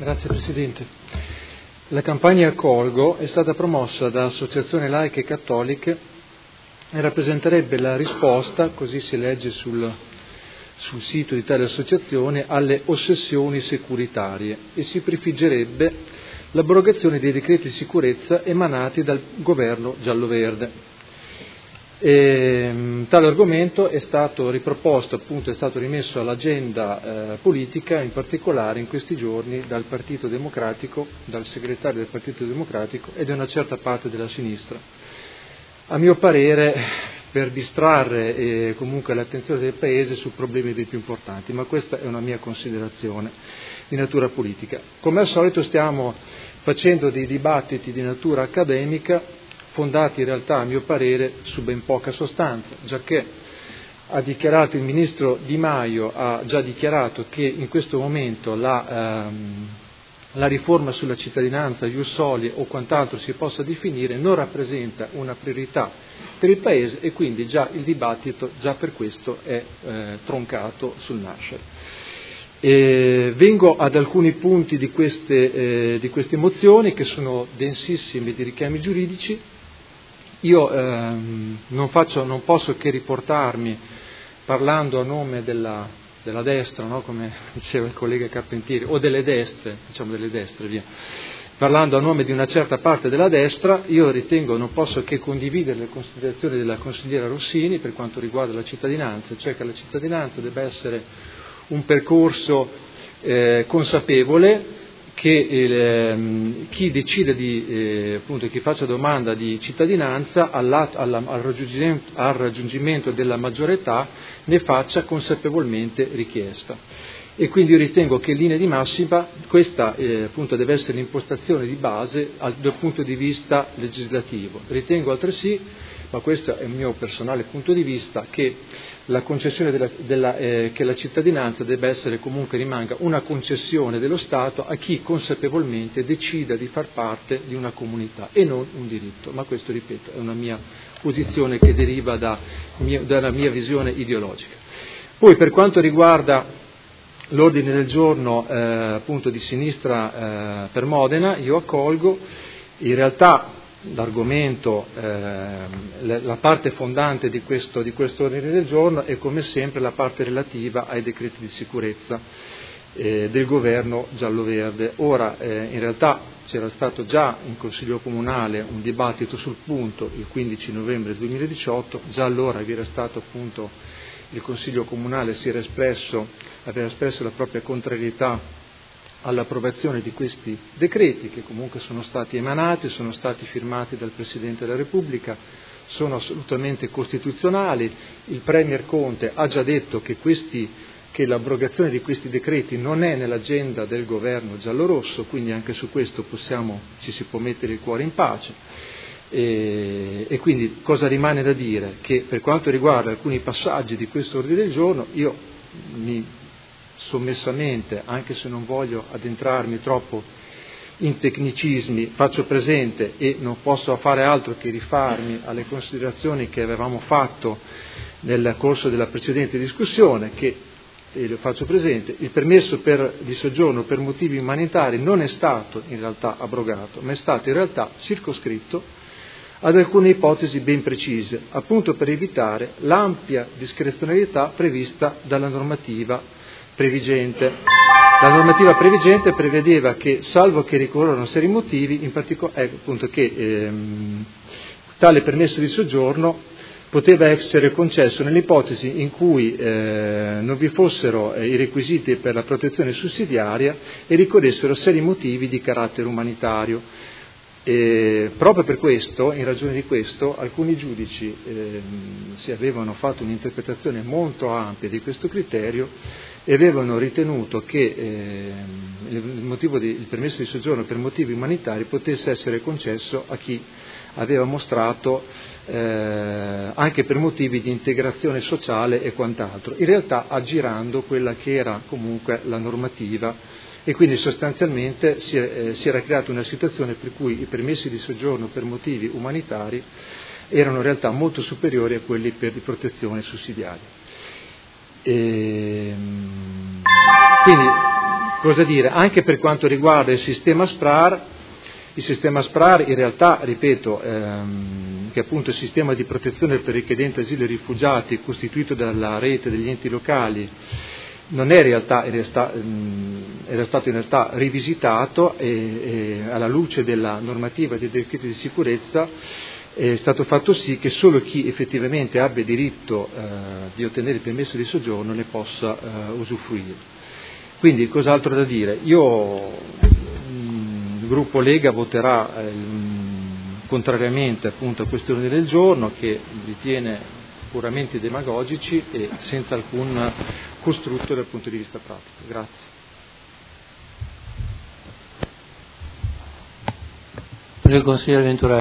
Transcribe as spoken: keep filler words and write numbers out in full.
Grazie Presidente. La campagna Accolgo è stata promossa da associazioni laiche cattoliche e rappresenterebbe la risposta, così si legge sul, sul sito di tale associazione, alle ossessioni securitarie e si prefiggerebbe l'abrogazione dei decreti di sicurezza emanati dal governo giallo-verde. E, tale argomento è stato riproposto, appunto è stato rimesso all'agenda eh, politica, in particolare in questi giorni dal Partito Democratico, dal segretario del Partito Democratico e da una certa parte della sinistra. A mio parere per distrarre eh, comunque l'attenzione del Paese su problemi dei più importanti, ma questa è una mia considerazione di natura politica. Come al solito stiamo facendo dei dibattiti di natura accademica fondati in realtà, a mio parere, su ben poca sostanza, giacché ha dichiarato il Ministro Di Maio, ha già dichiarato che in questo momento la, ehm, la riforma sulla cittadinanza, ius soli o quant'altro si possa definire, non rappresenta una priorità per il Paese e quindi già il dibattito, già per questo, è eh, troncato sul nascere. E vengo ad alcuni punti di queste, eh, di queste mozioni che sono densissime di richiami giuridici. Io ehm, non, faccio, non posso che riportarmi, parlando a nome della, della destra, no? Come diceva il collega Carpentieri, o delle destre, diciamo delle destre, via. Parlando a nome di una certa parte della destra, io ritengo, non posso che condividere le considerazioni della consigliera Rossini per quanto riguarda la cittadinanza, cioè che la cittadinanza debba essere un percorso eh, consapevole, che eh, chi decide di, eh, appunto, chi faccia domanda di cittadinanza alla, alla, al, raggiungimento, al raggiungimento della maggiore età ne faccia consapevolmente richiesta. E quindi io ritengo che in linea di massima questa eh, appunto deve essere l'impostazione di base al, dal punto di vista legislativo. Ritengo altresì, ma questo è il mio personale punto di vista, che la concessione della, della, eh, che la cittadinanza debba essere comunque, rimanga una concessione dello Stato a chi consapevolmente decida di far parte di una comunità e non un diritto, ma questo, ripeto, è una mia posizione che deriva da mia, dalla mia visione ideologica. Poi per quanto riguarda l'ordine del giorno eh, appunto di sinistra eh, per Modena, io accolgo in realtà l'argomento, eh, la parte fondante di questo, di questo ordine del giorno è come sempre la parte relativa ai decreti di sicurezza eh, del governo giallo-verde. Ora eh, in realtà c'era stato già in Consiglio Comunale un dibattito sul punto il quindici novembre duemiladiciotto, già allora vi era stato appunto il Consiglio Comunale si era espresso, aveva espresso la propria contrarietà all'approvazione di questi decreti che comunque sono stati emanati, sono stati firmati dal Presidente della Repubblica, sono assolutamente costituzionali. Il Premier Conte ha già detto che, questi, che l'abrogazione di questi decreti non è nell'agenda del governo giallorosso, quindi anche su questo possiamo, ci si può mettere il cuore in pace. E, e quindi cosa rimane da dire? Che per quanto riguarda alcuni passaggi di questo ordine del giorno, io mi sommessamente, anche se non voglio addentrarmi troppo in tecnicismi, faccio presente e non posso fare altro che rifarmi alle considerazioni che avevamo fatto nel corso della precedente discussione, che e lo faccio presente, il permesso per, di soggiorno per motivi umanitari non è stato in realtà abrogato, ma è stato in realtà circoscritto ad alcune ipotesi ben precise, appunto per evitare l'ampia discrezionalità prevista dalla normativa previgente. La normativa previgente prevedeva che, salvo che ricorrano seri motivi, in particolare, eh, appunto che ehm, tale permesso di soggiorno poteva essere concesso nell'ipotesi in cui eh, non vi fossero eh, i requisiti per la protezione sussidiaria e ricorressero seri motivi di carattere umanitario. E proprio per questo, in ragione di questo, alcuni giudici eh, si avevano fatto un'interpretazione molto ampia di questo criterio e avevano ritenuto che eh, il, motivo di, il permesso di soggiorno per motivi umanitari potesse essere concesso a chi aveva mostrato eh, anche per motivi di integrazione sociale e quant'altro, in realtà aggirando quella che era comunque la normativa. E quindi sostanzialmente si, eh, si era creata una situazione per cui i permessi di soggiorno per motivi umanitari erano in realtà molto superiori a quelli per di protezione sussidiaria. E, quindi cosa dire? Anche per quanto riguarda il sistema SPRAR, il sistema SPRAR in realtà, ripeto, ehm, che è appunto il sistema di protezione per richiedenti asilo e rifugiati costituito dalla rete degli enti locali, non è in realtà, era, sta, era stato in realtà rivisitato e, e alla luce della normativa dei decreti di sicurezza è stato fatto sì che solo chi effettivamente abbia diritto eh, di ottenere il permesso di soggiorno ne possa eh, usufruire. Quindi cos'altro da dire? Io, mh, il gruppo Lega voterà eh, mh, contrariamente appunto a questo ordine del giorno che ritiene puramente demagogici e senza alcun costrutto dal punto di vista pratico. Grazie. Prego, consigliere Ventura.